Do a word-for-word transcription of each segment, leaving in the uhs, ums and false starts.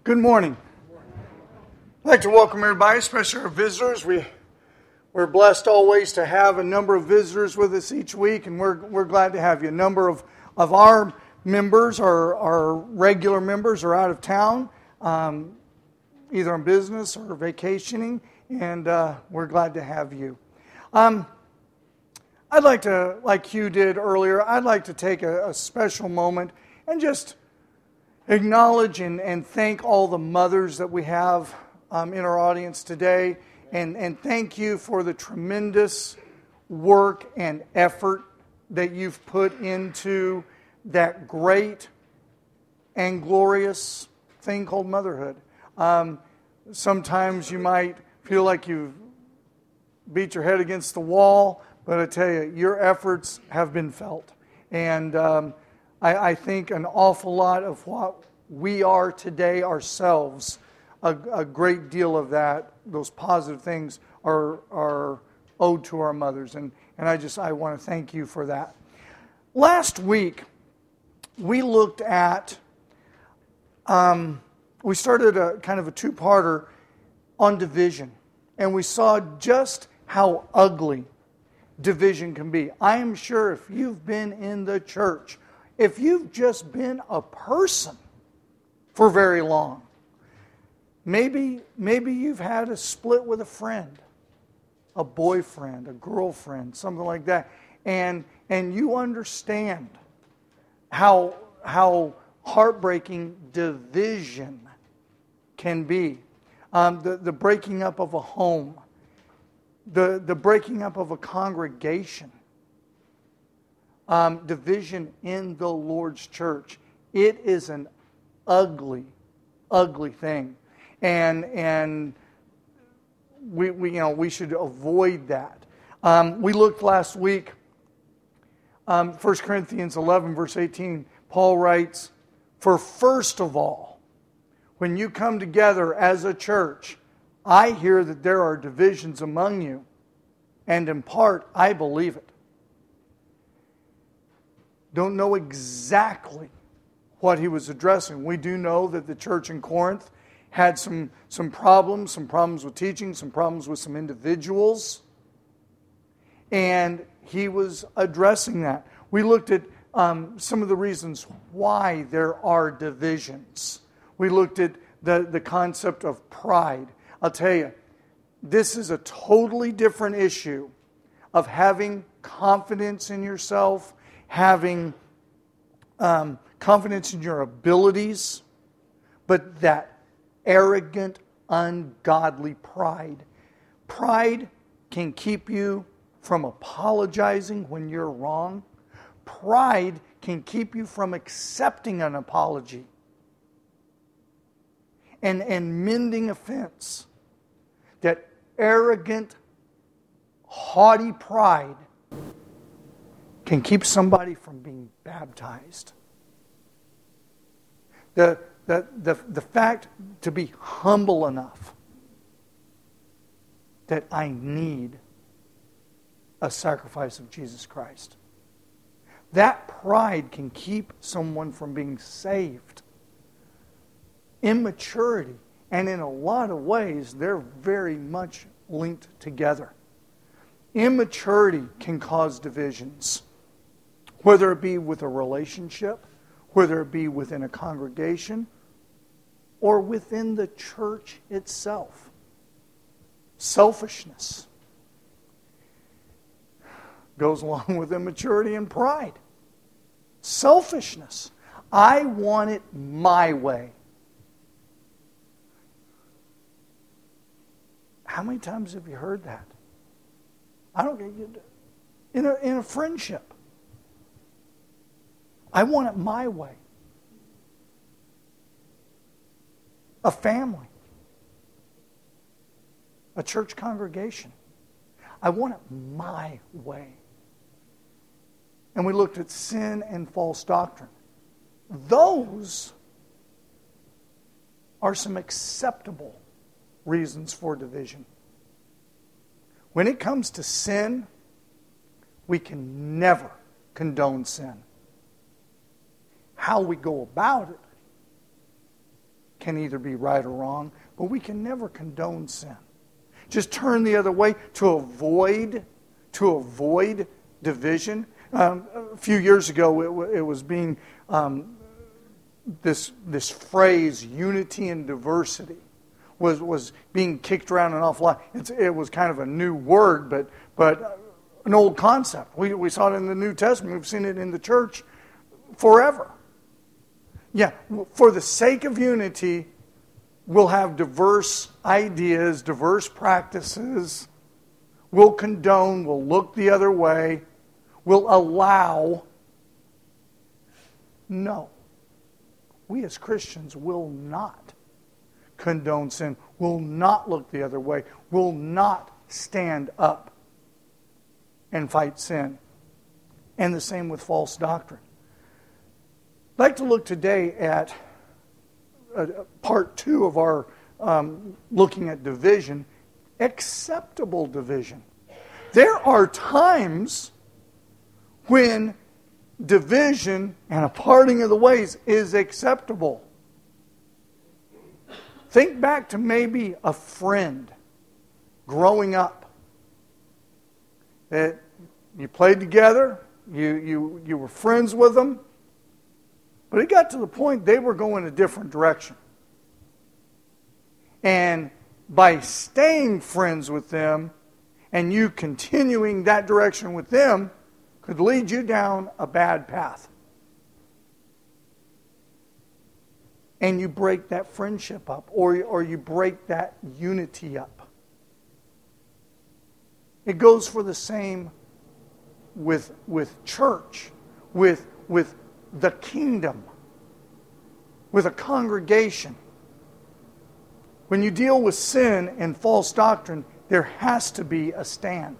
Good morning. I'd like to welcome everybody, especially our visitors. We, we're blessed always to have a number of visitors with us each week, and we're we're glad to have you. A number of, of our members, our, our regular members, are out of town, um, either on business or vacationing, and uh, we're glad to have you. Um, I'd like to, like Hugh did earlier, I'd like to take a, a special moment and just acknowledge and, and thank all the mothers that we have um, in our audience today, and, and thank you for the tremendous work and effort that you've put into that great and glorious thing called motherhood. Um, sometimes you might feel like you've beat your head against the wall, but I tell you, your efforts have been felt. And um, I, I think an awful lot of what we are today ourselves, a, a great deal of that, those positive things, are are owed to our mothers. And, and I just, I want to thank you for that. Last week, we looked at, um, we started a kind of a two-parter on division. And we saw just how ugly division can be. I am sure if you've been in the church, if you've just been a person for very long, maybe maybe you've had a split with a friend, a boyfriend, a girlfriend, something like that, and and you understand how how heartbreaking division can be. Um, the, the breaking up of a home, the, the breaking up of a congregation, um, division in the Lord's church. It is an ugly, ugly thing. And and we, we you know we should avoid that. Um, we looked last week, um, First Corinthians eleven, verse eighteen, Paul writes, "For first of all, when you come together as a church, I hear that there are divisions among you, and in part, I believe it." Don't know exactly what he was addressing. We do know that the church in Corinth had some, some problems, some problems with teaching, some problems with some individuals, and he was addressing that. We looked at um, some of the reasons why there are divisions. We looked at the, the concept of pride. I'll tell you, this is a totally different issue of having confidence in yourself, having um, confidence in your abilities, but that arrogant, ungodly pride. Pride can keep you from apologizing when you're wrong. Pride can keep you from accepting an apology and, and mending offense. That arrogant, haughty pride can keep somebody from being baptized. The, the, the, the fact to be humble enough that I need a sacrifice of Jesus Christ. That pride can keep someone from being saved. Immaturity, and in a lot of ways, they're very much linked together. Immaturity can cause divisions, whether it be with a relationship, whether it be within a congregation, or within the church itself. Selfishness goes along with immaturity and pride. Selfishness. I want it my way. How many times have you heard that? I don't get you in a in a friendship. I want it my way. A family. A church congregation. I want it my way. And we looked at sin and false doctrine. Those are some acceptable reasons for division. When it comes to sin, we can never condone sin. How we go about it can either be right or wrong, but we can never condone sin. Just turn the other way to avoid, to avoid division. Um, a few years ago, it, it was being um, this this phrase "unity and diversity" was was being kicked around an awful lot. It's, it was kind of a new word, but but an old concept. We we saw it in the New Testament. We've seen it in the church forever. Yeah, for the sake of unity, we'll have diverse ideas, diverse practices. We'll condone. We'll look the other way. Will allow. No. We as Christians will not condone sin, will not look the other way, will not stand up and fight sin. And the same with false doctrine. I'd like to look today at uh, part two of our um, looking at division, acceptable division. There are times when division and a parting of the ways is acceptable. Think back to maybe a friend growing up that you played together, you, you, you were friends with them, but it got to the point they were going a different direction. And by staying friends with them and you continuing that direction with them, could lead you down a bad path. And you break that friendship up, or, or you break that unity up. It goes for the same with, with church, with, with the kingdom, with a congregation. When you deal with sin and false doctrine, there has to be a stand.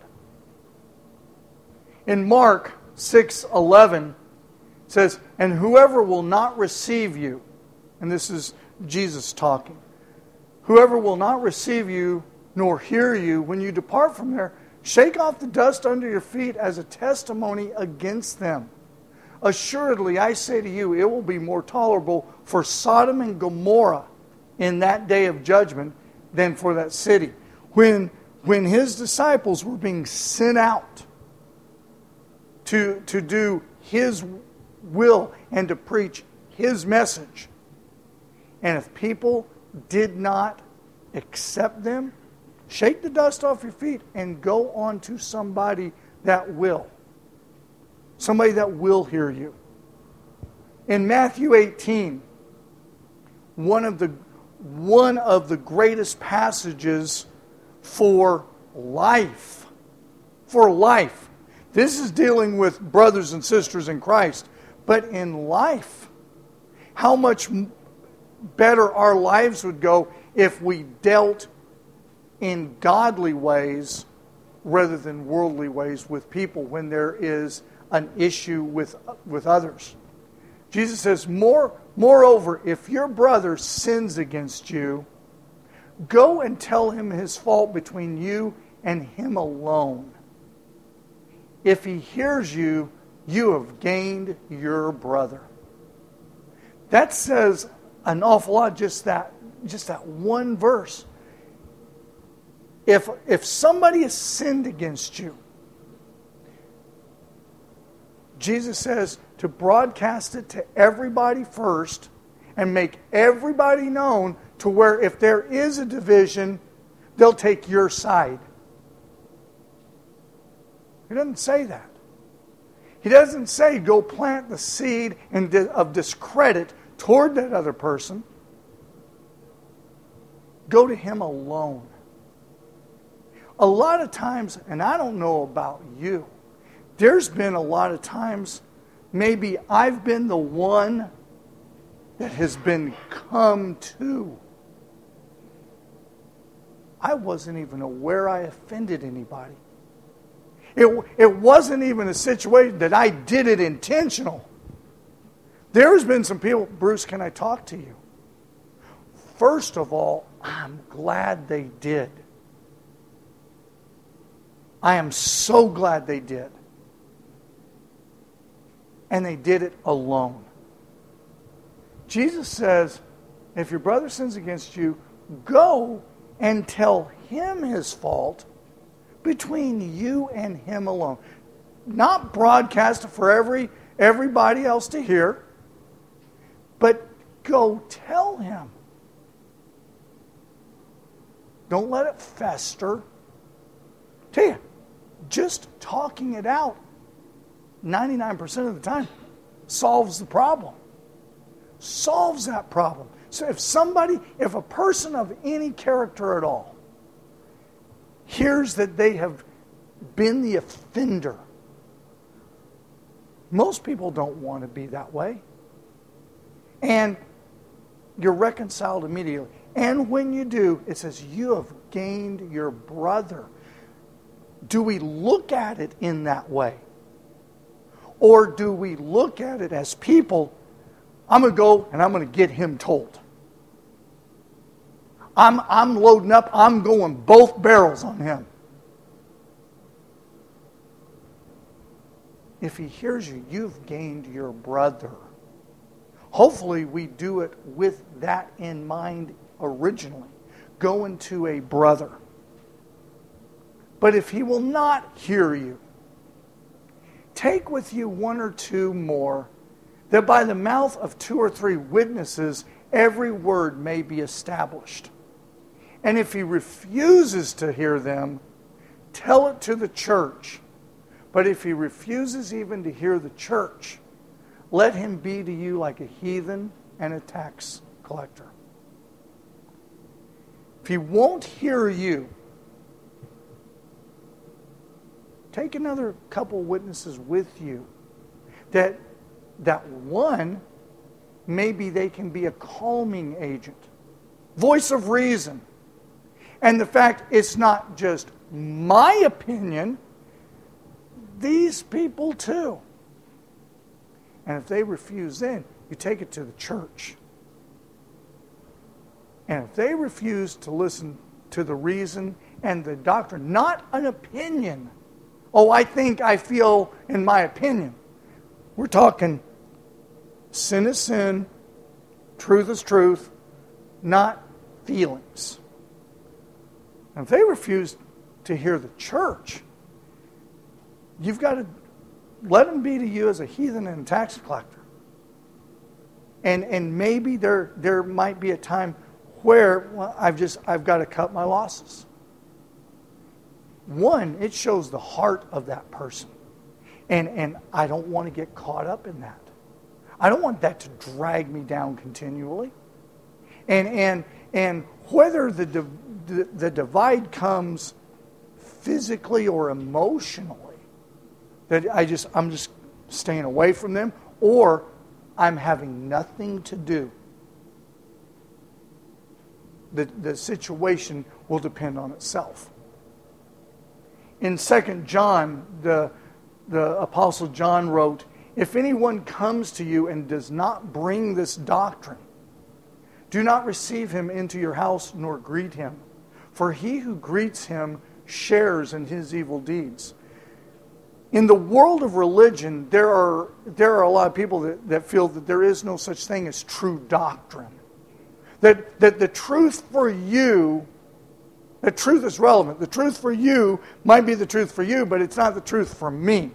In Mark six eleven, it says, "And whoever will not receive you," and this is Jesus talking, "whoever will not receive you nor hear you when you depart from there, shake off the dust under your feet as a testimony against them. Assuredly, I say to you, it will be more tolerable for Sodom and Gomorrah in that day of judgment than for that city." When, when his disciples were being sent out To, to do His will and to preach His message. And if people did not accept them, shake the dust off your feet and go on to somebody that will. Somebody that will hear you. In Matthew eighteen, one of the, one of the greatest passages for life. For life. This is dealing with brothers and sisters in Christ. But in life, how much better our lives would go if we dealt in godly ways rather than worldly ways with people when there is an issue with, with others. Jesus says, More, moreover, if your brother sins against you, go and tell him his fault between you and him alone. If he hears you, you have gained your brother. That says an awful lot, just that, just that one verse. If, if somebody has sinned against you, Jesus says to broadcast it to everybody first and make everybody known to where if there is a division, they'll take your side. He doesn't say that. He doesn't say go plant the seed of discredit toward that other person. Go to him alone. A lot of times, and I don't know about you, there's been a lot of times maybe I've been the one that has been come to. I wasn't even aware I offended anybody. It, it wasn't even a situation that I did it intentional. There's been some people, Bruce, can I talk to you? First of all, I'm glad they did. I am so glad they did. And they did it alone. Jesus says, If your brother sins against you, go and tell him his fault between you and him alone. Not broadcast it for every everybody else to hear, but go tell him. Don't let it fester. Tell you, just talking it out ninety-nine percent of the time solves the problem. Solves that problem. So if somebody, if a person of any character at all hears that they have been the offender, most people don't want to be that way. And you're reconciled immediately. And when you do, it says, you have gained your brother. Do we look at it in that way? Or do we look at it as people, I'm going to go and I'm going to get him told. I'm, I'm loading up, I'm going both barrels on him. If he hears you, you've gained your brother. Hopefully we do it with that in mind originally. Going to a brother. But if he will not hear you, take with you one or two more, that by the mouth of two or three witnesses every word may be established. And if he refuses to hear them, tell it to the church. But if he refuses even to hear the church, let him be to you like a heathen and a tax collector. If he won't hear you, take another couple witnesses with you. That, that one, maybe they can be a calming agent. Voice of reason. And the fact it's not just my opinion, these people too. And if they refuse, then you take it to the church. And if they refuse to listen to the reason and the doctrine, not an opinion. Oh, I think, I feel, in my opinion. We're talking sin is sin, truth is truth, not feelings. And if they refuse to hear the church, you've got to let them be to you as a heathen and a tax collector. And and maybe there there might be a time where well, I've just I've got to cut my losses. One, it shows the heart of that person. And and I don't want to get caught up in that. I don't want that to drag me down continually. And and and whether the the, the divide comes physically or emotionally, that I just I'm just staying away from them, or I'm having nothing to do. The, the situation will depend on itself. In Second John, the, the Apostle John wrote, if anyone comes to you and does not bring this doctrine, do not receive him into your house nor greet him. For he who greets him shares in his evil deeds. In the world of religion, there are there are a lot of people that, that feel that there is no such thing as true doctrine. That, that the truth for you, the truth is relevant. The truth for you might be the truth for you, but it's not the truth for me.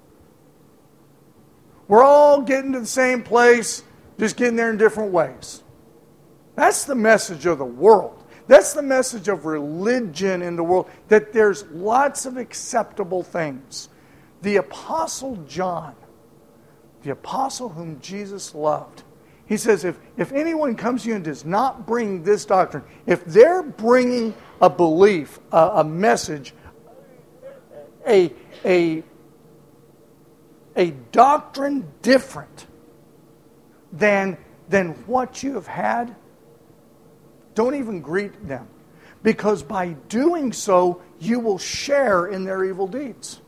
We're all getting to the same place, just getting there in different ways. That's the message of the world. That's the message of religion in the world, that there's lots of acceptable things. The Apostle John, the apostle whom Jesus loved, he says, if, if anyone comes to you and does not bring this doctrine, if they're bringing a belief, a, a message, a, a, a doctrine different than, than what you have had, don't even greet them. Because by doing so, you will share in their evil deeds.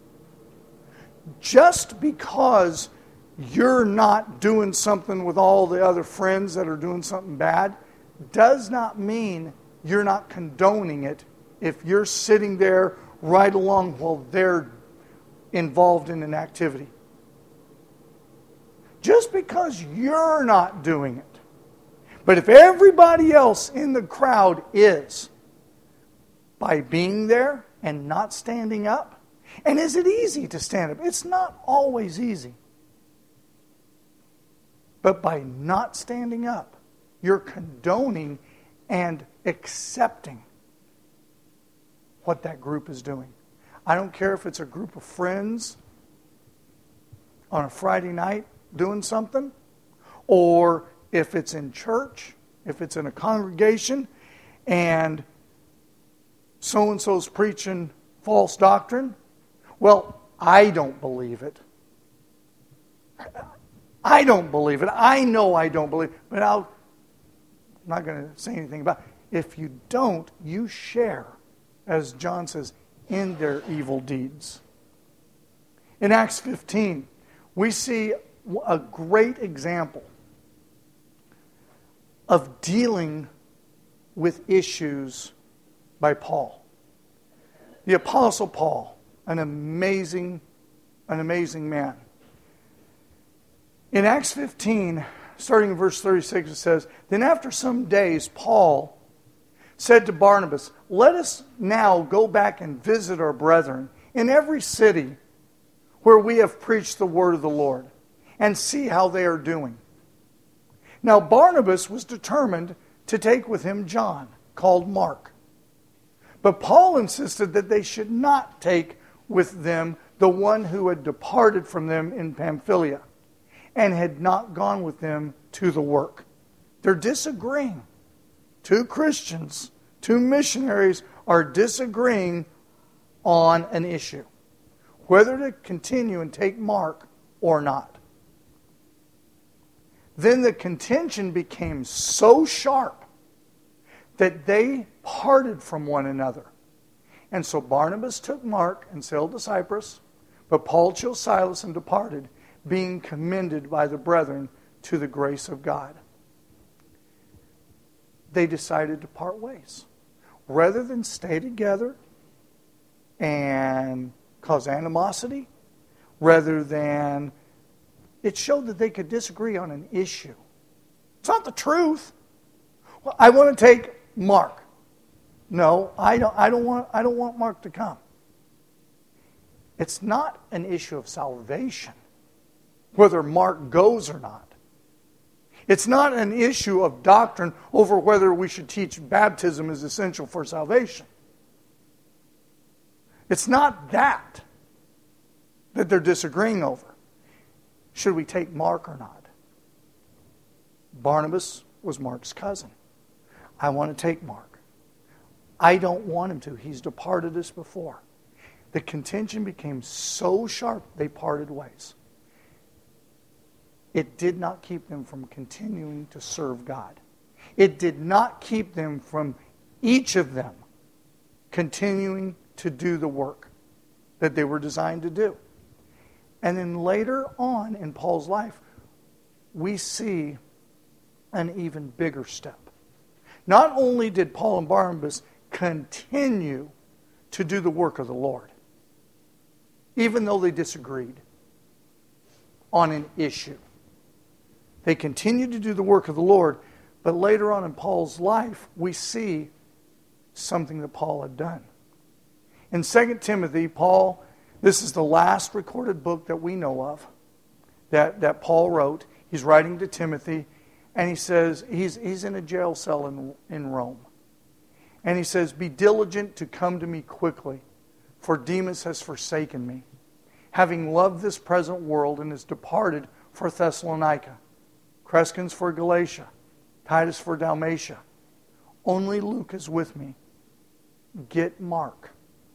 Just because you're not doing something with all the other friends that are doing something bad does not mean you're not condoning it if you're sitting there right along while they're involved in an activity. Just because you're not doing it, But if everybody else in the crowd is, by being there and not standing up, and is it easy to stand up? It's not always easy. But by not standing up, you're condoning and accepting what that group is doing. I don't care if it's a group of friends on a Friday night doing something, or if it's in church, if it's in a congregation, and so-and-so's preaching false doctrine. Well, I don't believe it. I don't believe it. I know I don't believe it, but I'll, I'm not going to say anything about it. If you don't, you share, as John says, in their evil deeds. In Acts fifteen, we see a great example of dealing with issues by Paul. The Apostle Paul, an amazing, an amazing man. In Acts fifteen, starting in verse thirty-six, it says, "Then after some days, Paul said to Barnabas, 'Let us now go back and visit our brethren in every city where we have preached the word of the Lord, and see how they are doing.' Now Barnabas was determined to take with him John, called Mark. But Paul insisted that they should not take with them the one who had departed from them in Pamphylia, and had not gone with them to the work." They're disagreeing. Two Christians, two missionaries are disagreeing on an issue, whether to continue and take Mark or not. Then the contention became so sharp that they parted from one another. And so Barnabas took Mark and sailed to Cyprus, but Paul chose Silas and departed, being commended by the brethren to the grace of God. They decided to part ways. Rather than stay together and cause animosity, rather than... It showed that they could disagree on an issue. It's not the truth. Well, I want to take Mark. No, I don't, I don't want, I don't want Mark to come. It's not an issue of salvation, whether Mark goes or not. It's not an issue of doctrine over whether we should teach baptism is essential for salvation. It's not that that they're disagreeing over. Should we take Mark or not? Barnabas was Mark's cousin. I want to take Mark. I don't want him to. He's departed us before. The contention became so sharp, they parted ways. It did not keep them from continuing to serve God. It did not keep them from, each of them, continuing to do the work that they were designed to do. And then later on in Paul's life, we see an even bigger step. Not only did Paul and Barnabas continue to do the work of the Lord, even though they disagreed on an issue. They continued to do the work of the Lord, but later on in Paul's life, we see something that Paul had done. In Second Timothy, Paul, this is the last recorded book that we know of that, that Paul wrote. He's writing to Timothy, and he says, he's, he's in a jail cell in, in Rome. And he says, "Be diligent to come to me quickly, for Demas has forsaken me, having loved this present world and has departed for Thessalonica. Crescens for Galatia, Titus for Dalmatia. Only Luke is with me. Get Mark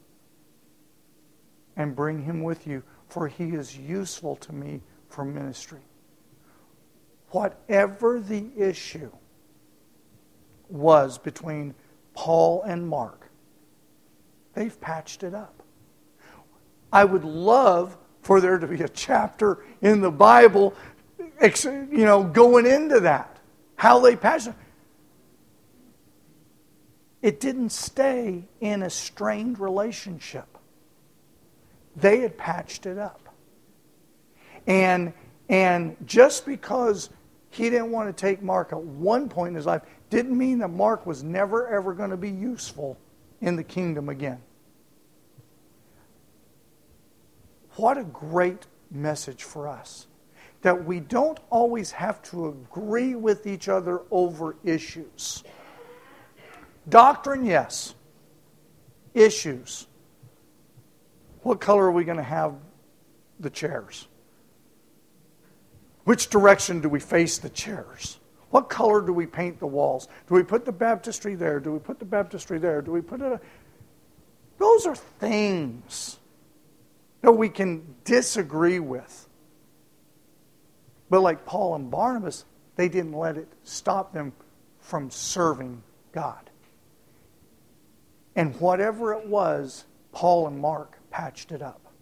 and bring him with you, for he is useful to me for ministry." Whatever the issue was between Paul and Mark, they've patched it up. I would love for there to be a chapter in the Bible, you know, going into that. How they patched it. It didn't stay in a strained relationship. They had patched it up. And, and just because he didn't want to take Mark at one point in his life. Didn't mean that Mark was never, ever going to be useful in the kingdom again. What a great message for us. That we don't always have to agree with each other over issues. Doctrine, yes. Issues. What color are we going to have the chairs? Which direction do we face the chairs? What color do we paint the walls? Do we put the baptistry there? Do we put the baptistry there? Do we put it... Those are things that we can disagree with. But like Paul and Barnabas, they didn't let it stop them from serving God. And whatever it was, Paul and Mark patched it up.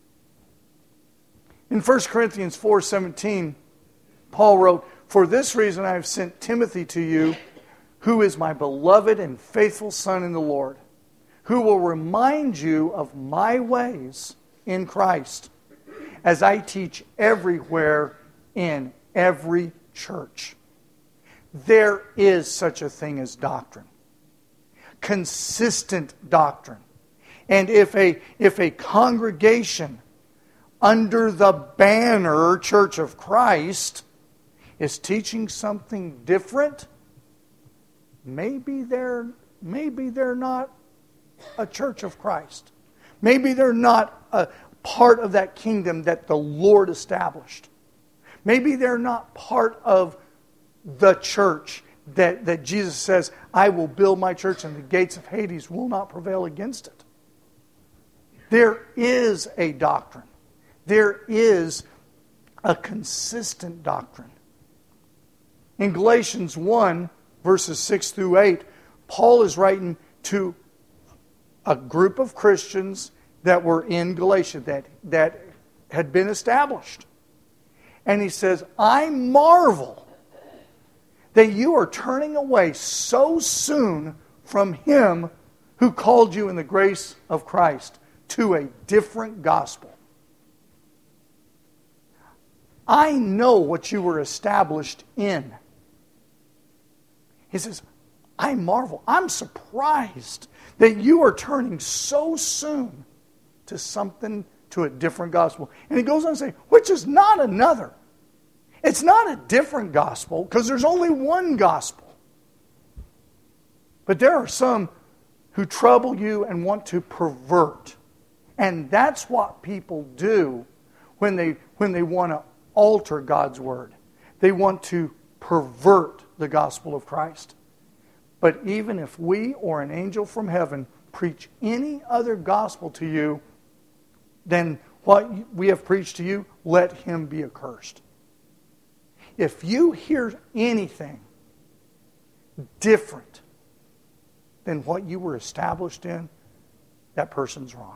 In First Corinthians four seventeen, Paul wrote, "For this reason I have sent Timothy to you, who is my beloved and faithful son in the Lord, who will remind you of my ways in Christ, as I teach everywhere in every church." There is such a thing as doctrine. Consistent doctrine. And if a, if a congregation under the banner Church of Christ is teaching something different, maybe they're, maybe they're not a Church of Christ. Maybe they're not a part of that kingdom that the Lord established. Maybe they're not part of the church that, that Jesus says, "I will build my church and the gates of Hades will not prevail against it." There is a doctrine. There is a consistent doctrine. In Galatians one, verses six through eight, Paul is writing to a group of Christians that were in Galatia, that, that had been established. And he says, "I marvel that you are turning away so soon from Him who called you in the grace of Christ to a different gospel. I know what you were established in." He says, "I marvel, I'm surprised that you are turning so soon to something, to a different gospel." And he goes on to say, which is not another. It's not a different gospel, because there's only one gospel. But there are some who trouble you and want to pervert. And that's what people do when they, when they want to alter God's Word. They want to pervert the gospel of Christ. But even if we or an angel from heaven preach any other gospel to you than what we have preached to you, let him be accursed. If you hear anything different than what you were established in, that person's wrong.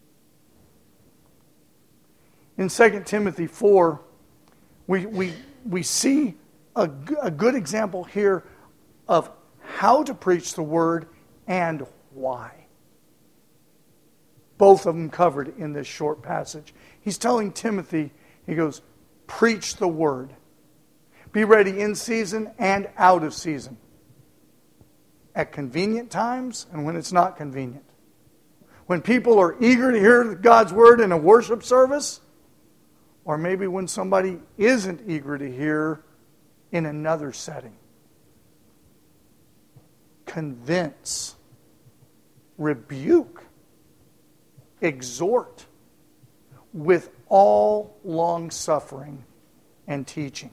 In Second Timothy four, we, we, we see a, a good example here of how to preach the Word and why. Both of them covered in this short passage. He's telling Timothy, he goes, preach the Word. Be ready in season and out of season. At convenient times and when it's not convenient. When people are eager to hear God's Word in a worship service, or maybe when somebody isn't eager to hear in another setting. Convince, rebuke, exhort with all long-suffering and teaching.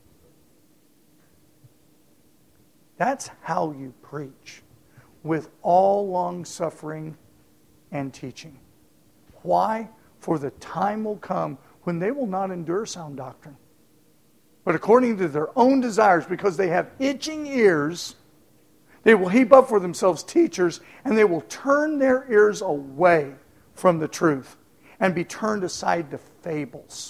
That's how you preach, with all long-suffering and teaching. Why? For the time will come when they will not endure sound doctrine, but according to their own desires, because they have itching ears, they will heap up for themselves teachers, and they will turn their ears away from the truth and be turned aside to fables.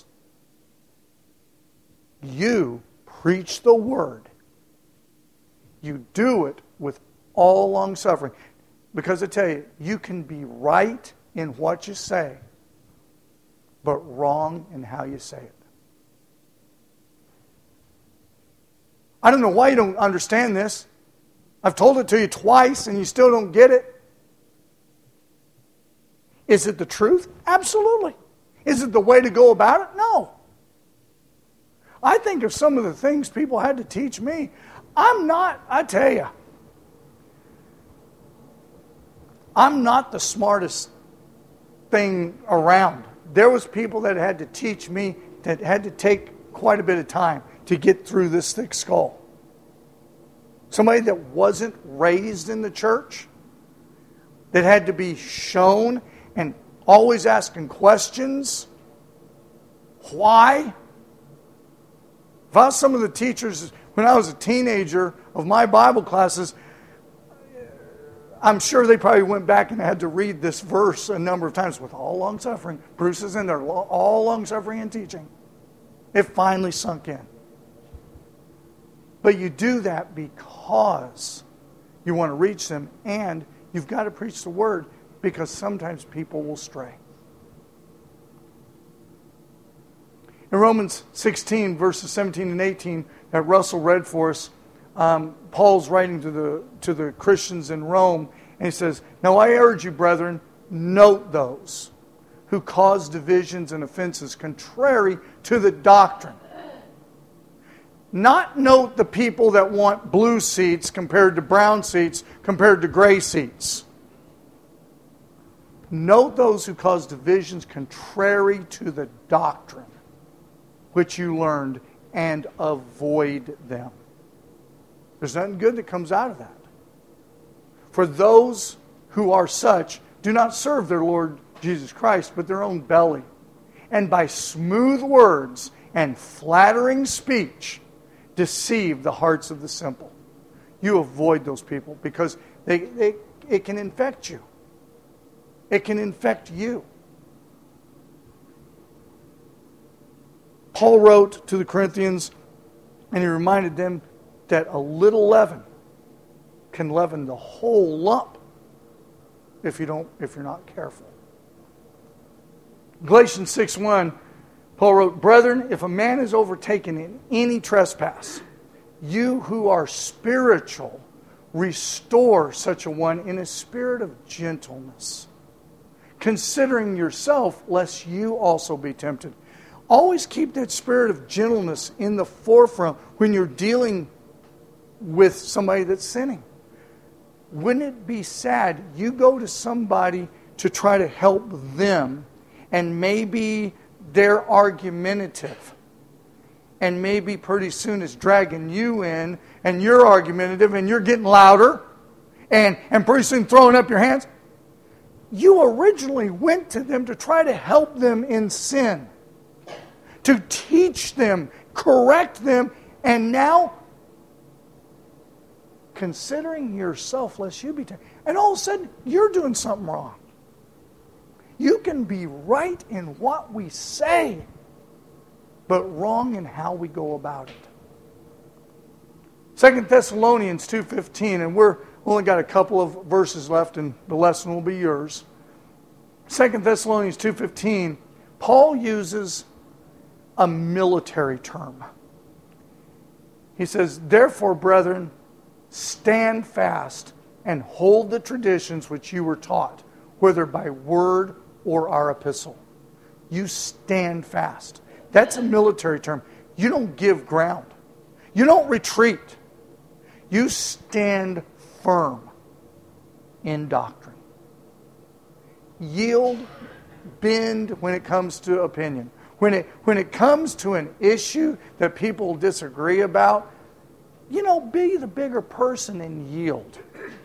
You preach the Word. You do it with all long suffering. Because I tell you, you can be right in what you say, but wrong in how you say it. I don't know why you don't understand this. I've told it to you twice and you still don't get it. Is it the truth? Absolutely. Is it the way to go about it? No. I think of some of the things people had to teach me. I'm not, I tell you, I'm not the smartest thing around. There was people that had to teach me that had to take quite a bit of time to get through this thick skull. Somebody that wasn't raised in the church, that had to be shown and always asking questions. Why? If I was some of the teachers, when I was a teenager of my Bible classes, I'm sure they probably went back and had to read this verse a number of times. With all long suffering, Bruce is in there, all long suffering and teaching. It finally sunk in. But you do that because you want to reach them, and you've got to preach the word, because sometimes people will stray. In Romans sixteen, verses seventeen and eighteen, that Russell read for us, um, Paul's writing to the to the Christians in Rome, and he says, "Now I urge you, brethren, note those who cause divisions and offenses contrary to the doctrine." Not note the people that want blue seats compared to brown seats compared to gray seats. Note those who cause divisions contrary to the doctrine which you learned, and avoid them. There's nothing good that comes out of that. For those who are such do not serve their Lord Jesus Christ, but their own belly. And by smooth words and flattering speech deceive the hearts of the simple. You avoid those people because they, they it can infect you. It can infect you. Paul wrote to the Corinthians, and he reminded them that a little leaven can leaven the whole lump if you don't, if you're not careful. Galatians six one, Paul wrote, "Brethren, if a man is overtaken in any trespass, you who are spiritual, restore such a one in a spirit of gentleness, considering yourself, lest you also be tempted." Always keep that spirit of gentleness in the forefront when you're dealing with somebody that's sinning. Wouldn't it be sad? You go to somebody to try to help them, and maybe they're argumentative. And maybe pretty soon it's dragging you in, and you're argumentative, and you're getting louder, and, and pretty soon throwing up your hands. You originally went to them to try to help them in sin, to teach them, correct them, and now, considering yourself, lest you be tempted. And all of a sudden, you're doing something wrong. You can be right in what we say, but wrong in how we go about it. Second Thessalonians two fifteen, and we're only got a couple of verses left, and the lesson will be yours. Second Thessalonians two fifteen, Paul uses a military term. He says, "Therefore, brethren, stand fast and hold the traditions which you were taught, whether by word or our epistle." You stand fast. That's a military term. You don't give ground. You don't retreat. You stand firm in doctrine. Yield, bend when it comes to opinion. When it, when it comes to an issue that people disagree about, you know, be the bigger person and yield.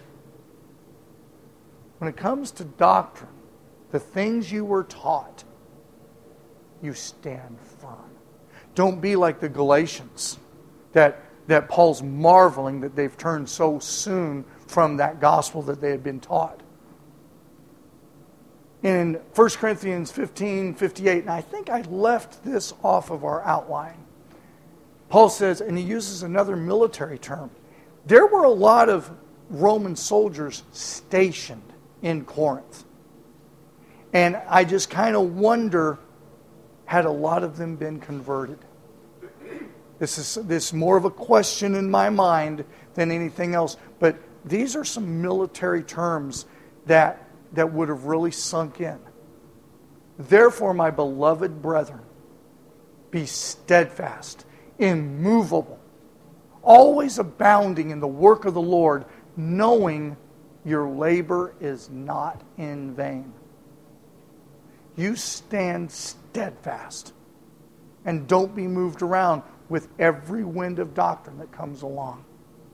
When it comes to doctrine, the things you were taught, you stand firm. Don't be like the Galatians, that, that Paul's marveling that they've turned so soon from that gospel that they had been taught. In First Corinthians fifteen fifty-eight, and I think I left this off of our outline, Paul says, and he uses another military term, there were a lot of Roman soldiers stationed in Corinth. And I just kind of wonder, had a lot of them been converted? This is this is more of a question in my mind than anything else. But these are some military terms that, that would have really sunk in. Therefore, my beloved brethren, be steadfast, immovable, always abounding in the work of the Lord, knowing your labor is not in vain. You stand steadfast and don't be moved around with every wind of doctrine that comes along.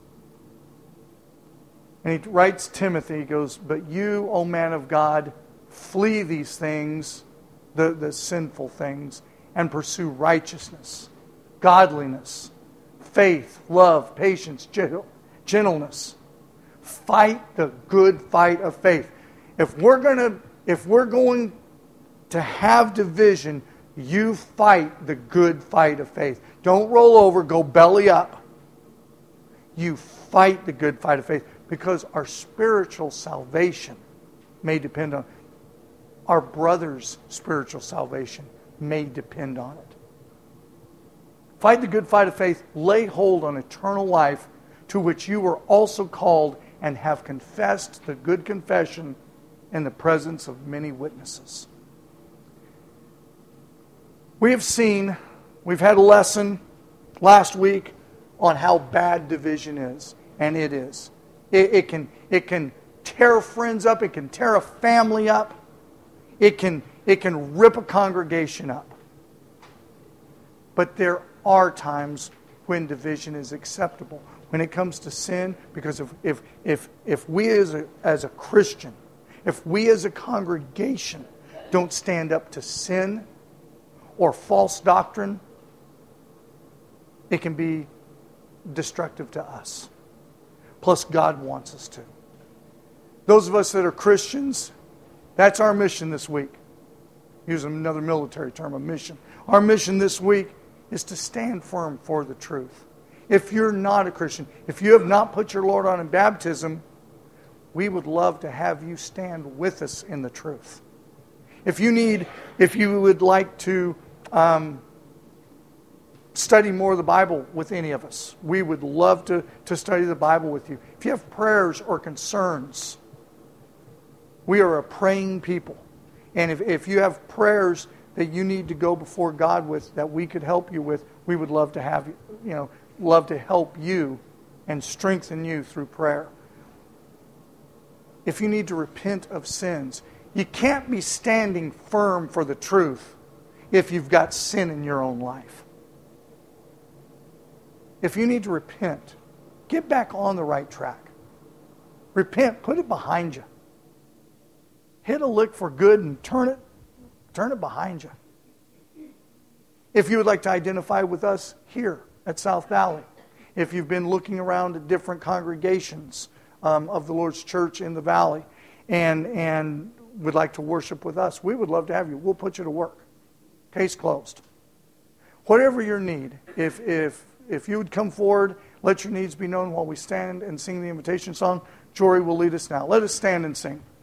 And he writes Timothy, he goes, but you, O man of God, flee these things, the, the sinful things, and pursue righteousness, godliness, faith, love, patience, gentleness. Fight the good fight of faith. If we're going to, if we're going to have division, you fight the good fight of faith. Don't roll over, go belly up. You fight the good fight of faith because our spiritual salvation may depend on our brother's spiritual salvation may depend on it. Fight the good fight of faith. Lay hold on eternal life, to which you were also called and have confessed the good confession in the presence of many witnesses. We have seen, we've had a lesson last week on how bad division is, and it is. It, it can it can tear friends up. It can tear a family up. It can it can rip a congregation up. But there are times when division is acceptable. When it comes to sin, because if if if, if we as a, as a Christian, if we as a congregation don't stand up to sin or false doctrine, it can be destructive to us. Plus, God wants us to. Those of us that are Christians, that's our mission this week. Using another military term, a mission. Our mission this week is to stand firm for the truth. If you're not a Christian, if you have not put your Lord on in baptism, we would love to have you stand with us in the truth. If you need, if you would like to um, study more of the Bible with any of us, we would love to, to study the Bible with you. If you have prayers or concerns, we are a praying people. And if, if you have prayers that you need to go before God with, that we could help you with, we would love to have you, you know, love to help you and strengthen you through prayer. If you need to repent of sins, you can't be standing firm for the truth if you've got sin in your own life. If you need to repent, get back on the right track. Repent, put it behind you. Hit a lick for good and turn it, turn it behind you. If you would like to identify with us here at South Valley, if you've been looking around at different congregations um, of the Lord's church in the valley and, and would like to worship with us, we would love to have you. We'll put you to work. Case closed. Whatever your need, if if if you would come forward, let your needs be known while we stand and sing the invitation song. Jory will lead us now. Let us stand and sing.